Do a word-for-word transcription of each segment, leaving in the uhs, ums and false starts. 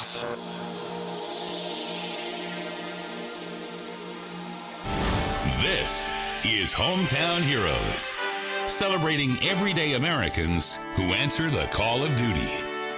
This is Hometown Heroes, celebrating everyday Americans who answer the call of duty.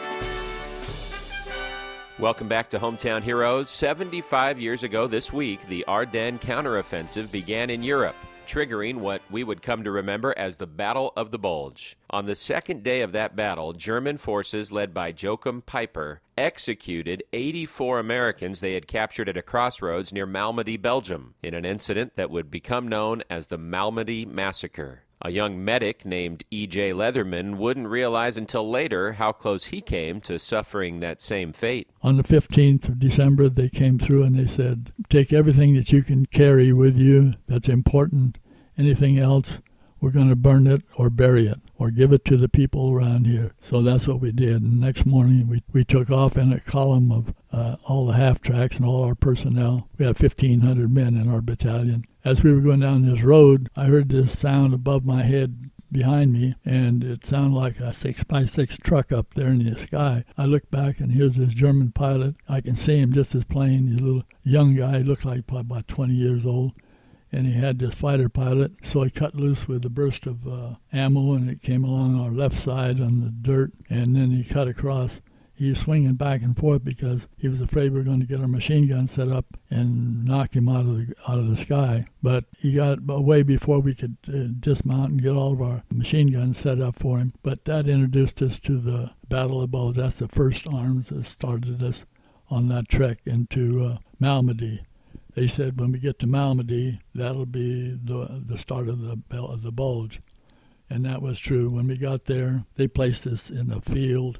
Welcome back to Hometown Heroes. seventy-five years ago this week, the Ardennes counteroffensive began in Europe, triggering what we would come to remember as the Battle of the Bulge. On the second day of that battle, German forces led by Joachim Peiper executed eighty-four Americans they had captured at a crossroads near Malmedy, Belgium, in an incident that would become known as the Malmedy Massacre. A young medic named E J Leatherman wouldn't realize until later how close he came to suffering that same fate. On the fifteenth of December, they came through and they said, take everything that you can carry with you that's important. Anything else, we're going to burn it or bury it or give it to the people around here. So that's what we did. And next morning, we, we took off in a column of uh, all the half-tracks and all our personnel. We had fifteen hundred men in our battalion. As we were going down this road, I heard this sound above my head behind me, and it sounded like a six by six truck up there in the sky. I looked back, and here's this German pilot. I can see him just as plain. He's a little young guy, looked like probably about twenty years old. And he had this fighter pilot, so he cut loose with a burst of uh, ammo, and it came along our left side on the dirt, and then he cut across. He was swinging back and forth because he was afraid we were going to get our machine gun set up and knock him out of the out of the sky. But he got away before we could uh, dismount and get all of our machine guns set up for him. But that introduced us to the Battle of Bulge. That's the first arms that started us on that trek into uh, Malmedy. They said when we get to Malmedy, that'll be the the start of the of the Bulge. And that was true. When we got there, they placed us in a field.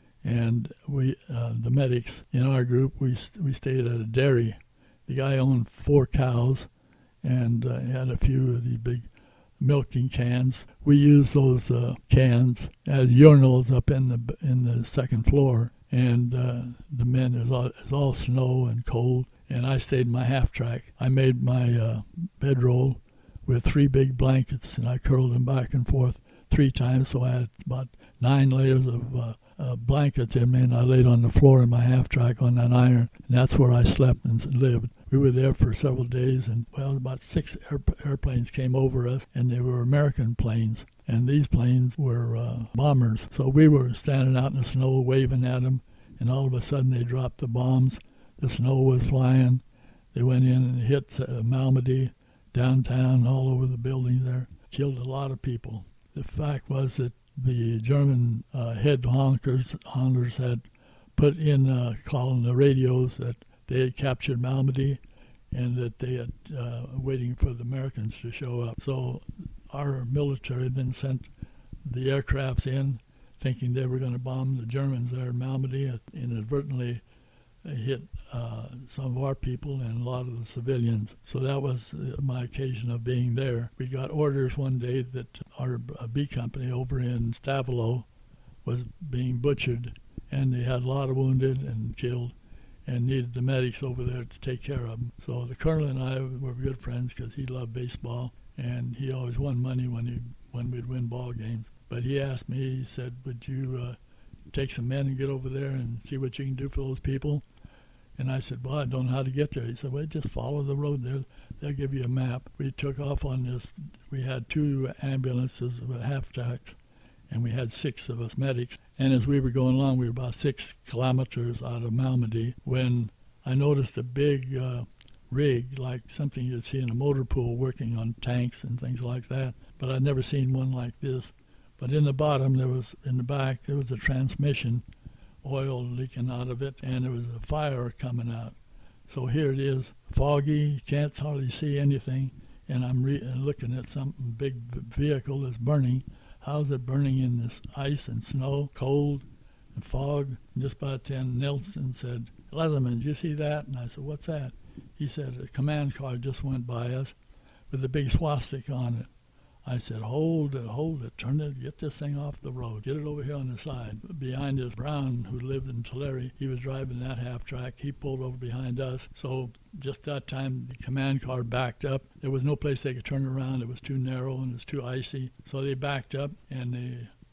And we, uh, the medics in our group, we we stayed at a dairy. The guy owned four cows, and uh, had a few of the big milking cans. We used those uh, cans as urinals up in the in the second floor. And uh, the men, it was all, it was all snow and cold. And I stayed in my half track. I made my uh, bedroll with three big blankets, and I curled them back and forth three times. So I had about nine layers of uh, Uh, blankets in me, and I laid on the floor in my half-track on that iron, and that's where I slept and lived. We were there for several days, and, well, about six air- airplanes came over us, and they were American planes, and these planes were uh, bombers. So we were standing out in the snow waving at them, and all of a sudden they dropped the bombs. The snow was flying. They went in and hit uh, Malmedy, downtown, all over the buildings there. Killed a lot of people. The fact was that the German uh, head honkers, honkers had put in a uh, call on the radios that they had captured Malmedy and that they had uh, waiting for the Americans to show up. So our military then sent the aircrafts in thinking they were going to bomb the Germans there in Malmedy, and inadvertently hit uh, some of our people and a lot of the civilians. So that was my occasion of being there. We got orders one day that our B company over in Stavelot was being butchered, and they had a lot of wounded and killed and needed the medics over there to take care of them. So the colonel and I were good friends because he loved baseball, and he always won money when he when we'd win ball games. But he asked me, he said, would you uh, take some men and get over there and see what you can do for those people? And I said, well, I don't know how to get there. He said, well, just follow the road there. They'll give you a map. We took off on this. We had two ambulances with half-tracks, and we had six of us medics. And as we were going along, we were about six kilometers out of Malmedy when I noticed a big uh, rig, like something you'd see in a motor pool working on tanks and things like that. But I'd never seen one like this. But in the bottom, there was, in the back, there was a transmission, oil leaking out of it, and there was a fire coming out. So here it is, foggy, you can't hardly see anything, and I'm re- looking at something, big vehicle that's burning. How's it burning in this ice and snow, cold and fog? And just about then, Nelson said, Leatherman, did you see that? And I said, what's that? He said, a command car just went by us with a big swastika on it. I said, hold it, hold it, turn it, get this thing off the road, get it over here on the side. Behind us, Brown, who lived in Tulare, he was driving that half-track. He pulled over behind us. So just that time, the command car backed up. There was no place they could turn around. It was too narrow and it was too icy. So they backed up, and they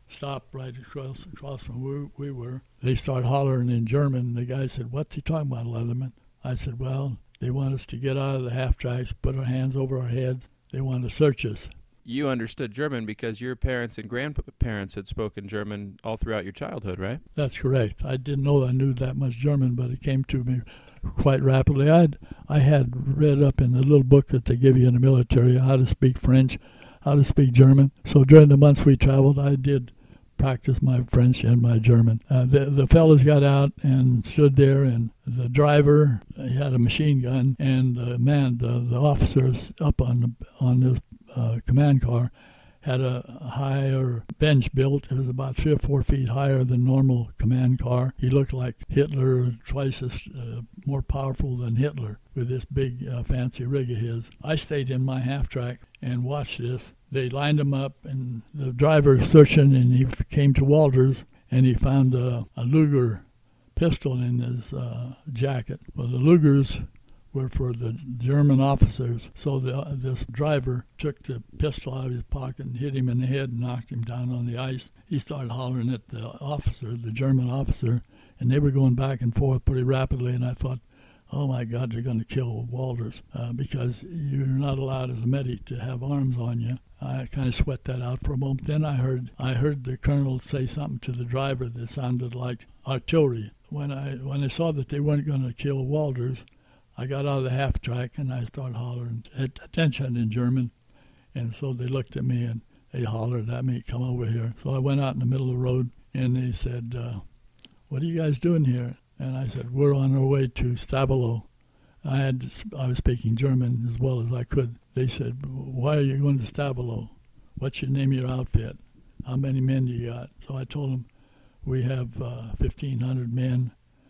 stopped right across, across from where we were. They started hollering in German. The guy said, "What's he talking about, Leatherman?" I said, "Well, they want us to get out of the half-tracks, put our hands over our heads. They want to search us." You understood German because your parents and grandparents had spoken German all throughout your childhood, right? That's correct. I didn't know I knew that much German, but it came to me quite rapidly. I'd, I had read up in a little book that they give you in the military how to speak French, how to speak German. So during the months we traveled, I did practice my French and my German. Uh, the, the fellas got out and stood there, and the driver, he had a machine gun, and the man, the, the officers up on the, on this uh, command car had a higher bench built. It was about three or four feet higher than normal command car. He looked like Hitler, twice as uh, more powerful than Hitler with this big uh, fancy rig of his. I stayed in my half-track and watched this. They lined him up, and the driver was searching, and he came to Walters, and he found a, a Luger pistol in his uh, jacket. Well, the Lugers were for the German officers, so the, uh, this driver took the pistol out of his pocket and hit him in the head and knocked him down on the ice. He started hollering at the officer, the German officer, and they were going back and forth pretty rapidly, and I thought, oh my God, they're going to kill Walters uh, because you're not allowed as a medic to have arms on you. I kind of sweat that out for a moment. Then I heard I heard the colonel say something to the driver that sounded like artillery. When I when I saw that they weren't going to kill Walters, I got out of the half track and I started hollering attention in German. And so they looked at me and they hollered at me, "Come over here." So I went out in the middle of the road and they said, uh, "What are you guys doing here?" And I said, "We're on our way to Stabilo." I had I was speaking German as well as I could. They said, "Why are you going to Stabilo? What's your name of your outfit? How many men do you got?" So I told them, "We have uh, fifteen hundred men."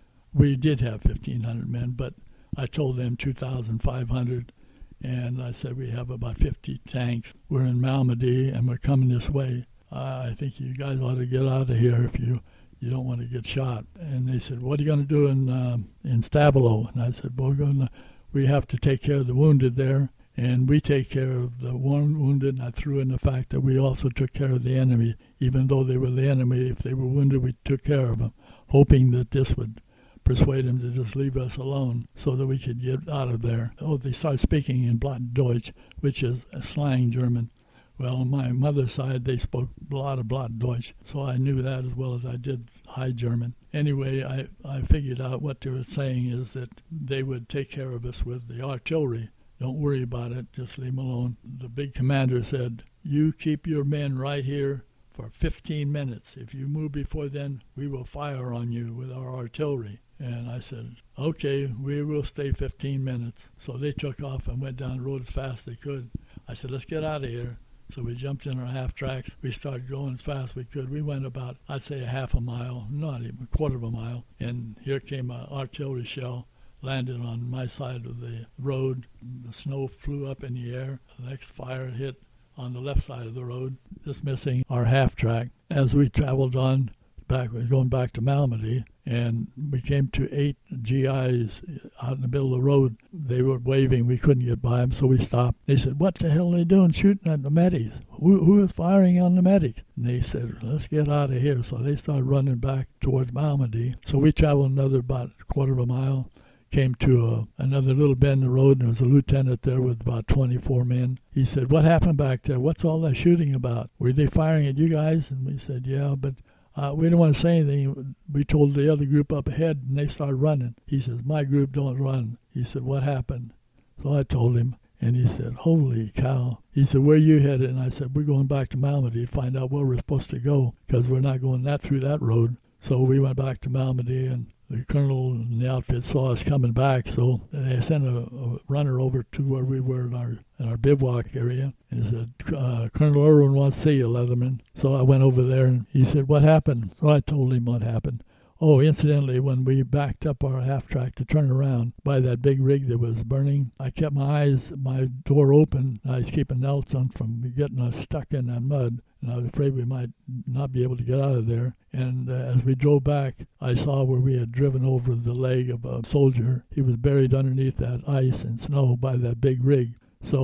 We did have fifteen hundred men, but I told them two thousand five hundred. And I said, "We have about fifty tanks. We're in Malmedy, and we're coming this way. Uh, I think you guys ought to get out of here if you you don't want to get shot." And they said, "What are you going to do in um, in Stabilo?" And I said, well, "We're going to, we have to take care of the wounded there, and we take care of the wounded." And I threw in the fact that we also took care of the enemy, even though they were the enemy. If they were wounded, we took care of them, hoping that this would persuade them to just leave us alone so that we could get out of there. Oh, they started speaking in Blatt Deutsch, which is a slang German. Well, on my mother's side, they spoke a lot of Blatt Deutsch, so I knew that as well as I did High German. Anyway, I, I figured out what they were saying is that they would take care of us with the artillery. Don't worry about it, just leave them alone. The big commander said, "You keep your men right here for fifteen minutes. If you move before then, we will fire on you with our artillery." And I said, "Okay, we will stay fifteen minutes. So they took off and went down the road as fast as they could. I said, "Let's get out of here." So we jumped in our half tracks. We started going as fast as we could. We went about, I'd say, a half a mile, not even a quarter of a mile. And here came an artillery shell, landed on my side of the road. The snow flew up in the air. The next fire hit on the left side of the road, just missing our half track. As we traveled on, back, going back to Malmedy, and we came to eight G Is out in the middle of the road. They were waving. We couldn't get by them, so we stopped. They said, "What the hell are they doing shooting at the medics? Who, who is firing on the medics?" And they said, "Let's get out of here." So they started running back towards Malmedy. So we traveled another about a quarter of a mile, came to a, another little bend in the road, and there was a lieutenant there with about twenty-four men. He said, "What happened back there? What's all that shooting about? Were they firing at you guys?" And we said, "Yeah, but Uh, we didn't want to say anything." We told the other group up ahead, and they started running. He says, "My group don't run." He said, "What happened?" So I told him, and he said, "Holy cow." He said, "Where you headed?" And I said, "We're going back to Malmedy to find out where we're supposed to go, because we're not going that through that road." So we went back to Malmedy, and the colonel and the outfit saw us coming back, so they sent a, a runner over to where we were in our in our bivouac area, and he said, uh, "Colonel Irwin wants to see you, Leatherman." So I went over there, and he said, "What happened?" So I told him what happened. Oh, incidentally, when we backed up our half-track to turn around by that big rig that was burning, I kept my eyes, my door open. I was keeping Nelson from getting us stuck in that mud, and I was afraid we might not be able to get out of there. And uh, as we drove back, I saw where we had driven over the leg of a soldier. He was buried underneath that ice and snow by that big rig. So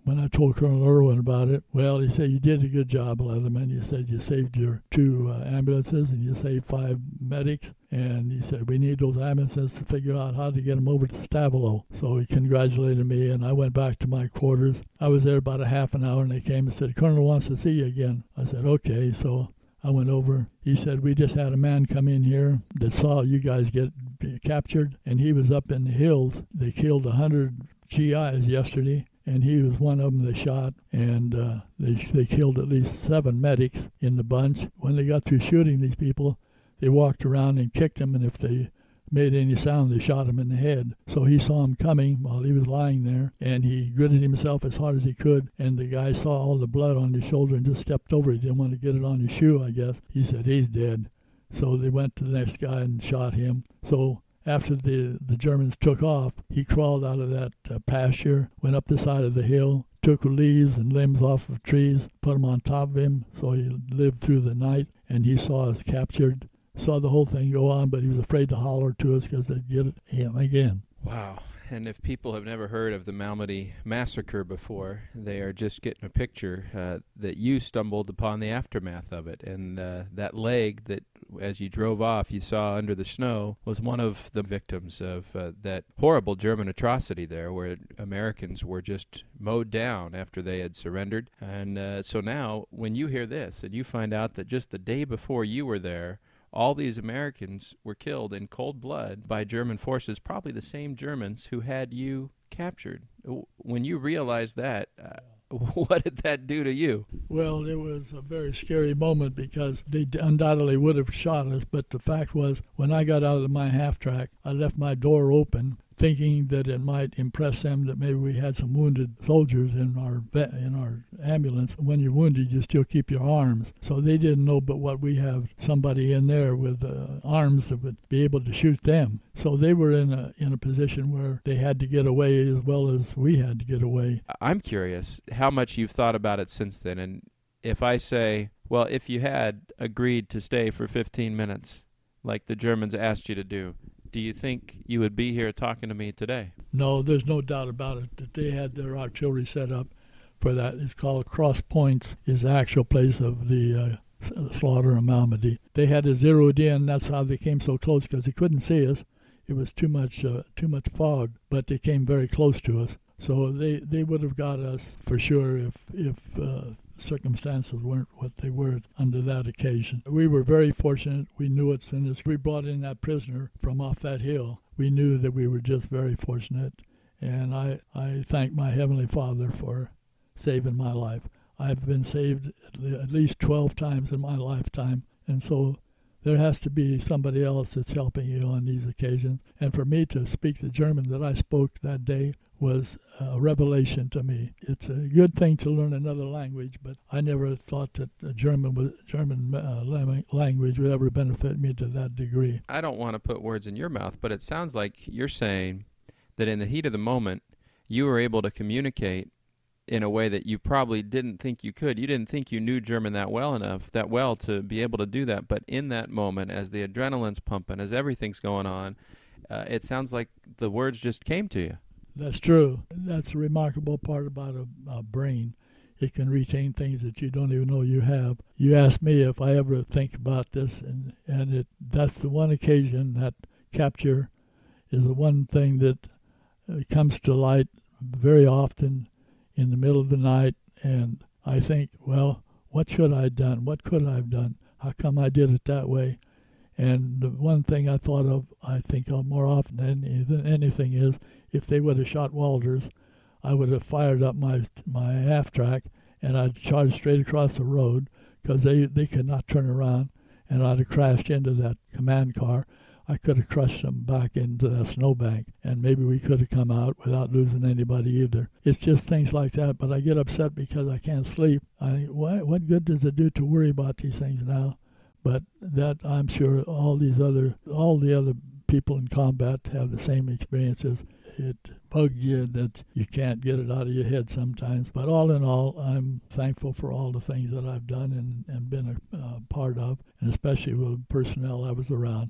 when I told Colonel Irwin about it, well, he said, you did a good job, Leatherman. You said you saved your two uh, ambulances and you saved five medics. And he said, we need those ambulances to figure out how to get them over to Stavelot. So he congratulated me, and I went back to my quarters. I was there about a half an hour, and they came and said, Colonel wants to see you again. I said, okay. So I went over. He said, we just had a man come in here that saw you guys get captured, and he was up in the hills. They killed one hundred G Is yesterday, and he was one of them they shot, and uh, they they killed at least seven medics in the bunch. When they got through shooting these people, they walked around and kicked them, and if they made any sound, they shot him in the head. So he saw him coming while he was lying there, and he gritted himself as hard as he could, and the guy saw all the blood on his shoulder and just stepped over it. He didn't want to get it on his shoe, I guess. He said, he's dead. So they went to the next guy and shot him. So after the, the Germans took off, he crawled out of that uh, pasture, went up the side of the hill, took leaves and limbs off of trees, put them on top of him so he lived through the night, and he saw us captured. Saw the whole thing go on, but he was afraid to holler to us because they'd get him again. Wow. And if people have never heard of the Malmedy Massacre before, they are just getting a picture uh, that you stumbled upon the aftermath of it. And uh, that leg that, as you drove off, you saw under the snow was one of the victims of uh, that horrible German atrocity there, where Americans were just mowed down after they had surrendered. And uh, so now, when you hear this and you find out that just the day before you were there, all these Americans were killed in cold blood by German forces, probably the same Germans who had you captured. When you realized that, uh, what did that do to you? Well, it was a very scary moment because they undoubtedly would have shot us, but the fact was, when I got out of my half-track, I left my door open, thinking that it might impress them that maybe we had some wounded soldiers in our in our ambulance. When you're wounded, you still keep your arms. So they didn't know but what we have somebody in there with uh, arms that would be able to shoot them. So they were in a in a position where they had to get away as well as we had to get away. I'm curious how much you've thought about it since then. And if I say, well, if you had agreed to stay for fifteen minutes, like the Germans asked you to do, do you think you would be here talking to me today? No, there's no doubt about it that they had their artillery set up for that. It's called Cross Points, is the actual place of the uh, slaughter of Malmedy. They had it zeroed in. That's how they came so close, because they couldn't see us. It was too much uh, too much fog, but they came very close to us. So they, they would have got us for sure if if uh, circumstances weren't what they were under that occasion. We were very fortunate. We knew it as soon as we brought in that prisoner from off that hill. We knew that we were just very fortunate. And I, I thank my Heavenly Father for saving my life. I've been saved at least twelve times in my lifetime. And so there has to be somebody else that's helping you on these occasions. And for me to speak the German that I spoke that day was a revelation to me. It's a good thing to learn another language, but I never thought that a German was, German uh, language would ever benefit me to that degree. I don't want to put words in your mouth, but it sounds like you're saying that in the heat of the moment, you were able to communicate in a way that you probably didn't think you could. You didn't think you knew German that well enough, that well to be able to do that. But in that moment, as the adrenaline's pumping, as everything's going on, uh, it sounds like the words just came to you. That's true. That's a remarkable part about a, a brain. It can retain things that you don't even know you have. You asked me if I ever think about this, and, and it that's the one occasion that capture is the one thing that uh, comes to light very often in the middle of the night, and I think, well, what should I have done? What could I have done? How come I did it that way? And the one thing I thought of, I think of more often than anything is, if they would have shot Walters, I would have fired up my my half track, and I'd charged straight across the road, because they, they could not turn around, and I'd have crashed into that command car. I could have crushed them back into that snowbank, and maybe we could have come out without losing anybody either. It's just things like that, but I get upset because I can't sleep. I think, what, what good does it do to worry about these things now? But that, I'm sure all these other, all the other people in combat have the same experiences. It bugs you that you can't get it out of your head sometimes. But all in all, I'm thankful for all the things that I've done and, and been a uh, part of, and especially with the personnel I was around.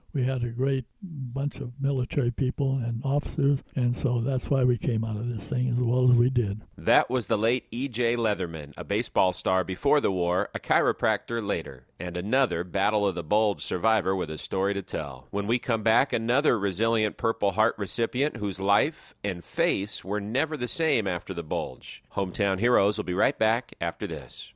We had a great bunch of military people and officers, and so that's why we came out of this thing as well as we did. That was the late E J. Leatherman, a baseball star before the war, a chiropractor later, and another Battle of the Bulge survivor with a story to tell. When we come back, another resilient Purple Heart recipient whose life and face were never the same after the bulge. Hometown Heroes will be right back after this.